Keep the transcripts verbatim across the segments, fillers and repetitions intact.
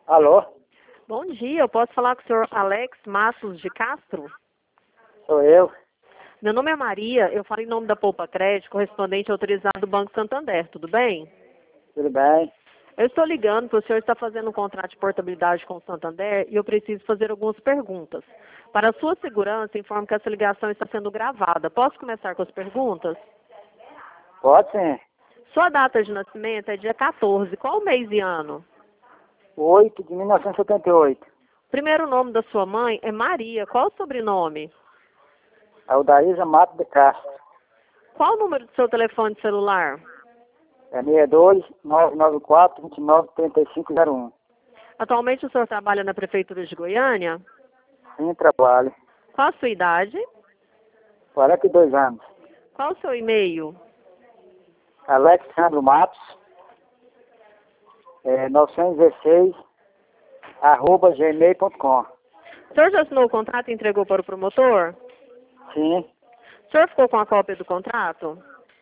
Alô? Bom dia, eu posso falar com o senhor Alex Matos de Castro? Sou eu. Meu nome é Maria, eu falo em nome da Poupa Crédito, correspondente autorizado do Banco Santander, tudo bem? Tudo bem? Eu estou ligando porque o senhor está fazendo um contrato de portabilidade com o Santander e eu preciso fazer algumas perguntas. Para a sua segurança, informo que essa ligação está sendo gravada. Posso começar com as perguntas? Pode sim. Sua data de nascimento é dia quatorze. Qual mês e ano? oito de mil novecentos e setenta e oito. O primeiro nome da sua mãe é Maria. Qual o sobrenome? Aldaísa Mato de Castro. Qual o número do seu telefone celular? É seis dois, nove nove quatro, dois nove, três cinco zero um. Atualmente o senhor trabalha na Prefeitura de Goiânia? Sim, trabalho. Qual a sua idade? quarenta e dois anos. Qual o seu e-mail? Alexandro Matos, é, novecentos e dezesseis, arroba gmail ponto com. O senhor já assinou o contrato e entregou para o promotor? Sim, O senhor ficou com a cópia do contrato?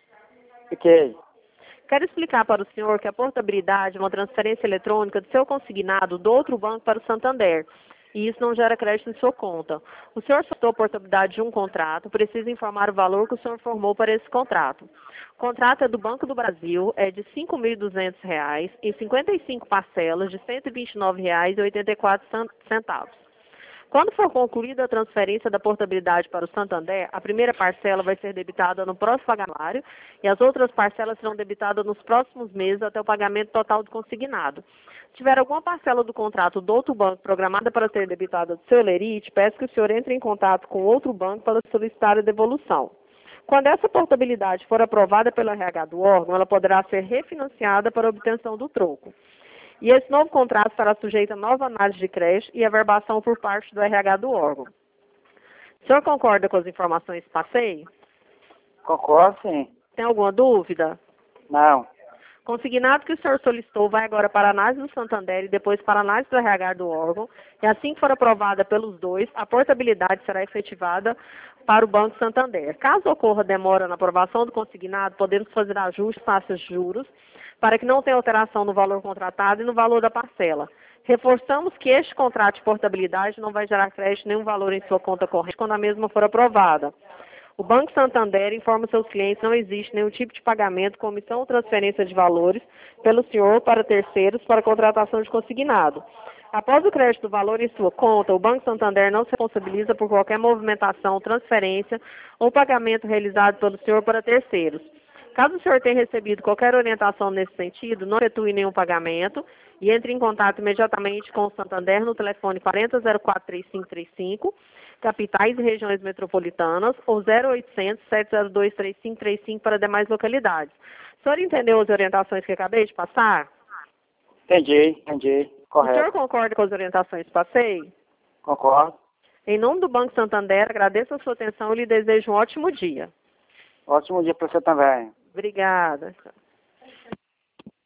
fiquei. Quero explicar para o senhor que a portabilidade é uma transferência eletrônica do seu consignado do outro banco para o Santander. E isso não gera crédito em sua conta. O senhor soltou a portabilidade de um contrato, precisa informar o valor que o senhor formou para esse contrato. O contrato é do Banco do Brasil, é de cinco mil e duzentos reais, em cinquenta e cinco parcelas de cento e vinte e nove reais e oitenta e quatro centavos. Quando for concluída a transferência da portabilidade para o Santander, a primeira parcela vai ser debitada no próximo pagamento e as outras parcelas serão debitadas nos próximos meses até o pagamento total do consignado. Se tiver alguma parcela do contrato do outro banco programada para ser debitada do seu lerite, peço que o senhor entre em contato com outro banco para solicitar a devolução. Quando essa portabilidade for aprovada pelo R H do órgão, ela poderá ser refinanciada para obtenção do troco. E esse novo contrato estará sujeito a nova análise de crédito e averbação por parte do R H do órgão. O senhor concorda com as informações que passei? Concordo, sim. Tem alguma dúvida? Não. Consignado que o senhor solicitou vai agora para a análise do Santander e depois para a análise do R H do órgão. E assim que for aprovada pelos dois, a portabilidade será efetivada para o Banco Santander. Caso ocorra demora na aprovação do consignado, podemos fazer ajustes, taxas de juros, para que não tenha alteração no valor contratado e no valor da parcela. Reforçamos que este contrato de portabilidade não vai gerar crédito nenhum valor em sua conta corrente quando a mesma for aprovada. O Banco Santander informa seus clientes que não existe nenhum tipo de pagamento, comissão ou transferência de valores pelo senhor para terceiros para contratação de consignado. Após o crédito do valor em sua conta, o Banco Santander não se responsabiliza por qualquer movimentação, transferência ou pagamento realizado pelo senhor para terceiros. Caso o senhor tenha recebido qualquer orientação nesse sentido, não efetue nenhum pagamento e entre em contato imediatamente com o Santander no telefone quatro zero zero quatro, três cinco três cinco, capitais e regiões metropolitanas, ou zero oitocentos, sete zero dois, três cinco três cinco para demais localidades. O senhor entendeu as orientações que acabei de passar? Entendi, entendi. Correto. O senhor concorda com as orientações que passei? Concordo. Em nome do Banco Santander, agradeço a sua atenção e lhe desejo um ótimo dia. Ótimo dia para você também. Obrigada.